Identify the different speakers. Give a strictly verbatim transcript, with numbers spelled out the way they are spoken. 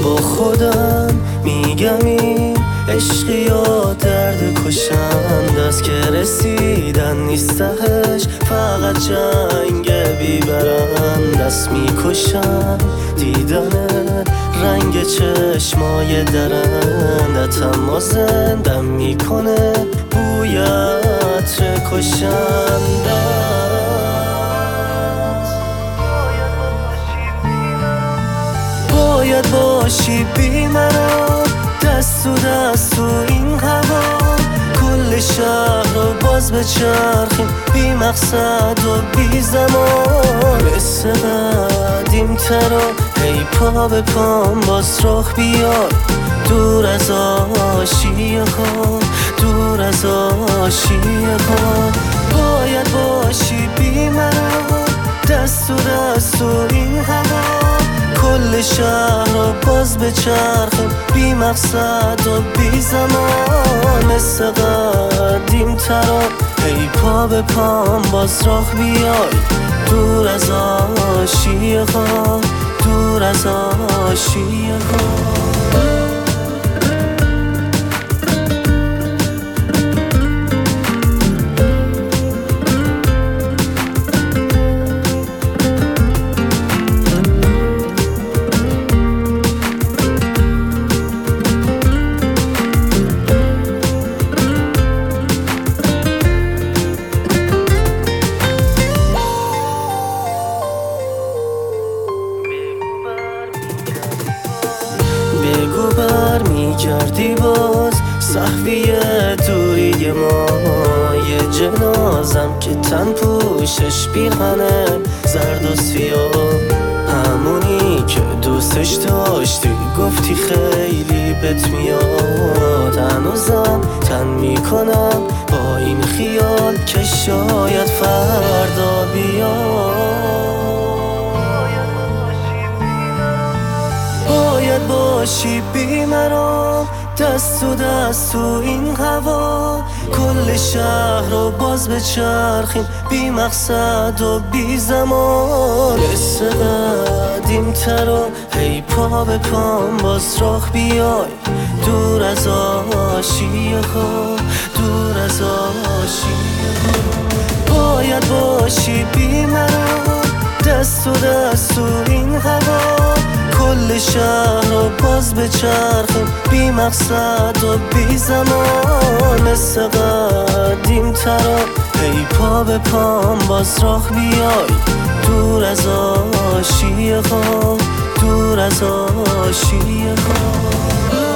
Speaker 1: با خودم میگم این عشقی یا درد کشند است که رسیدن نیستهش، فقط جنگ بیبرند است. میکشن دیدن رنگ چشمای درندت، اما زندم میکنه بوی عطر کشنده. باید باشی بی منو، دست تو دست تو این هوا، کل شهر رو باز بچرخیم بی مقصد و بی زمان. مثل قدیم ترا هی پا به پام باز راه بیاد، دور از آشیه ها، دور از آشیه ها. باید باشی بی منو، دست تو دست تو این هوا، کل شهر رو باز بچرخیم بی مقصد و بی زمان. مثل قدیم ترا هی پا به پام باز راه بیای، دور از آشیه ها، دور از آشیه ها. بگو بر میگردی باز صحوی دوری ما، یه جنازم که تن پوشش پیرهنه زرد و سیاه، همونی که دوستش داشتی گفتی خیلی بهت میاد. هنوزم تن میکنم با این خیال که شاید فردا بیاد. باید باشی بی منو، دست تو دست تو این هوا، کل شهر رو باز بچرخیم بی مقصد و بی زمان. مثل قدیم ترا هی پا به پام باز راه بیای، دور از آشیه ها، دور از آشیه ها. باید باشی بی منو، دست تو دست تو این هوا، کل شهر رو باز بچرخیم بی مقصد و بی زمان. مثل قدیم ترا هی پا به پام باز راه بیای، دور از آشیه ها، دور از آشیه ها.